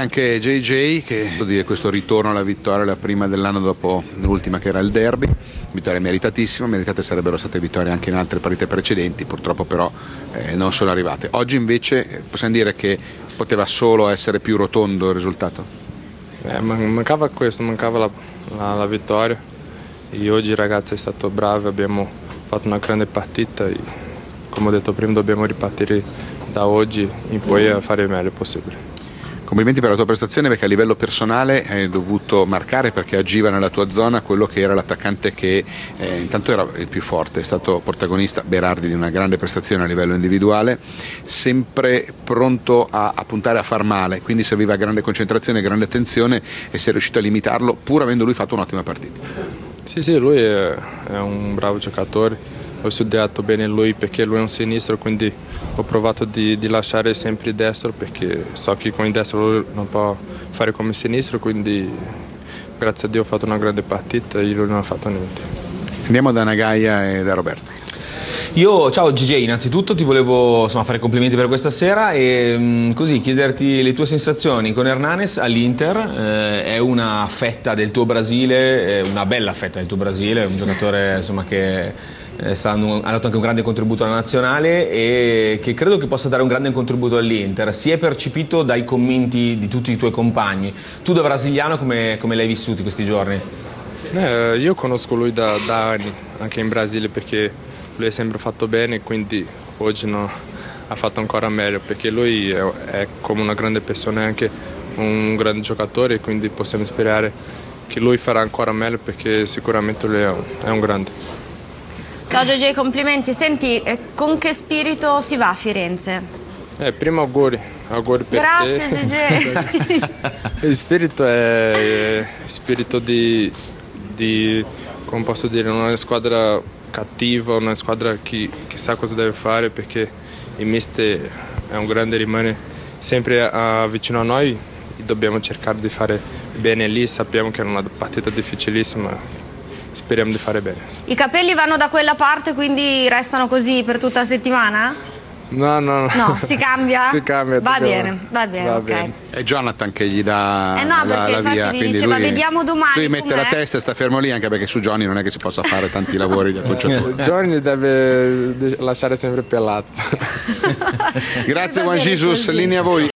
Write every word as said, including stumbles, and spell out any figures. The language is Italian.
anche J J che di questo ritorno alla vittoria, la prima dell'anno dopo l'ultima che era il derby, vittoria meritatissima, meritate sarebbero state vittorie anche in altre partite precedenti, purtroppo però eh, non sono arrivate. Oggi invece possiamo dire che poteva solo essere più rotondo il risultato? Eh, mancava questo, mancava la, la, la vittoria e oggi il ragazzo è stato bravo, abbiamo fatto una grande partita e, come ho detto prima, dobbiamo ripartire da oggi in poi a fare il meglio possibile. Complimenti per la tua prestazione, perché a livello personale hai dovuto marcare, perché agiva nella tua zona quello che era l'attaccante che eh, intanto era il più forte, è stato protagonista Berardi di una grande prestazione a livello individuale, sempre pronto a, a puntare a far male, quindi serviva grande concentrazione, grande attenzione e sei riuscito a limitarlo pur avendo lui fatto un'ottima partita. Sì, sì, lui è, è un bravo giocatore. Ho studiato bene lui perché lui è un sinistro, quindi ho provato di, di lasciare sempre il destro perché so che con il destro lui non può fare come sinistro, quindi grazie a Dio ho fatto una grande partita e lui non ha fatto niente. Andiamo da Nagaia e da Roberto. Io, ciao G J, innanzitutto ti volevo insomma, fare complimenti per questa sera e mh, così chiederti le tue sensazioni con Hernanes all'Inter. Eh, è una fetta del tuo Brasile, una bella fetta del tuo Brasile, un giocatore insomma, che è stato, ha dato anche un grande contributo alla nazionale e che credo che possa dare un grande contributo all'Inter. Si è percepito dai commenti di tutti i tuoi compagni. Tu da brasiliano come, come l'hai vissuto questi giorni? Eh, io conosco lui da, da anni, anche in Brasile, perché lui ha sempre fatto bene, quindi oggi no, ha fatto ancora meglio, perché lui è, è come una grande persona, è anche un grande giocatore, quindi possiamo sperare che lui farà ancora meglio, perché sicuramente lui è un, è un grande. Ciao G J, complimenti. Senti, eh, con che spirito si va a Firenze? Eh, prima auguri, auguri per Grazie, te. G J. Il spirito è, è spirito di, di, come posso dire, una squadra cattiva, una squadra che, che sa cosa deve fare, perché il mister è un grande, rimane sempre a, vicino a noi e dobbiamo cercare di fare bene lì. Sappiamo che è una partita difficilissima, speriamo di fare bene. I capelli vanno da quella parte, quindi restano così per tutta la settimana? No, no, no. No, si cambia? Si cambia. Va bene, va bene, va ok. bene. È Jonathan che gli dà eh no, la, la via, mi quindi diceva, lui, vediamo domani. lui mette la testa e sta fermo lì, anche perché su Johnny non è che si possa fare tanti lavori di acconciatura. Johnny deve lasciare sempre pelato. Grazie Juan Jesus, linea a voi.